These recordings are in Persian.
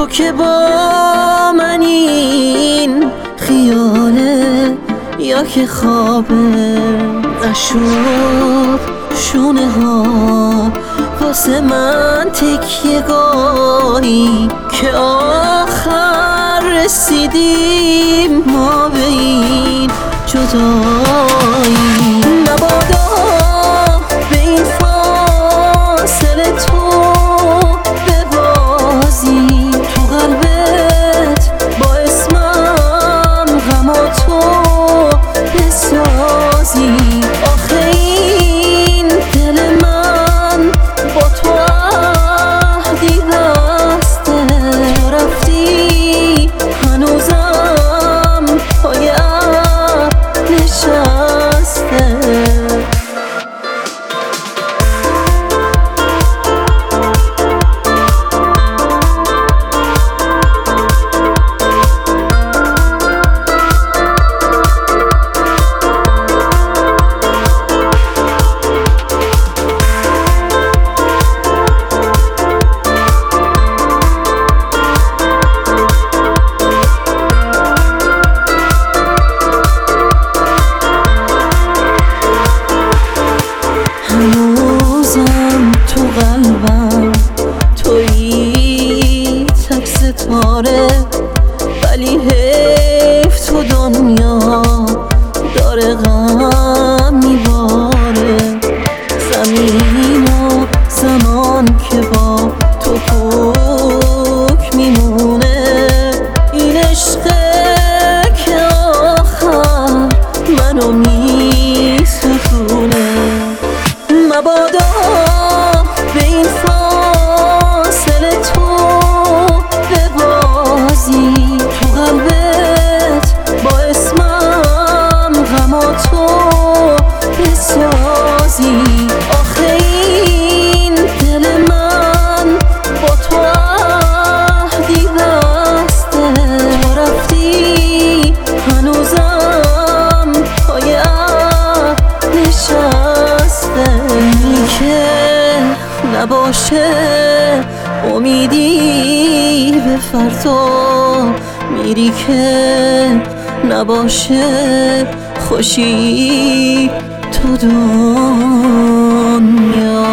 تو که با من این خیاله یا که خوابه نشد شونه ها واسه من تکیه گاهی که آخر رسیدیم ما به این جدایی. مبادا به این فاصله تو ببازی تو قلبت با اسمم غم و تو بسازی. آخه این دل من با تو عهدی بسته تو رفتی هنوزم پای عهد نشسته. هنوزم تو قلبم تویی تک ستاره ولی حیف تو دنیا داره غم میباره. زمین و زمان که با تو پاک میمونه این عشقه که آخر منو میسوزونه. مبادا به این فاصله تو ببازی تو قلبت با اسمم غم و تو بسازی. آخه این دل من با تو عهدی بسته تو رفتی هنوزم پای عهد نشسته. که نباشه امیدی به فردا میری که نباشه خوشی تو دنیا.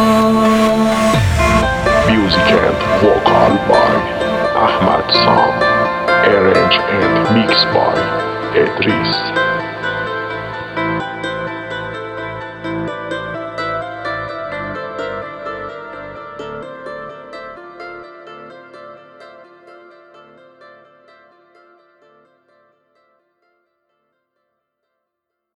Music and vocal by Ahmad Sam, arranged and mixed by Idris.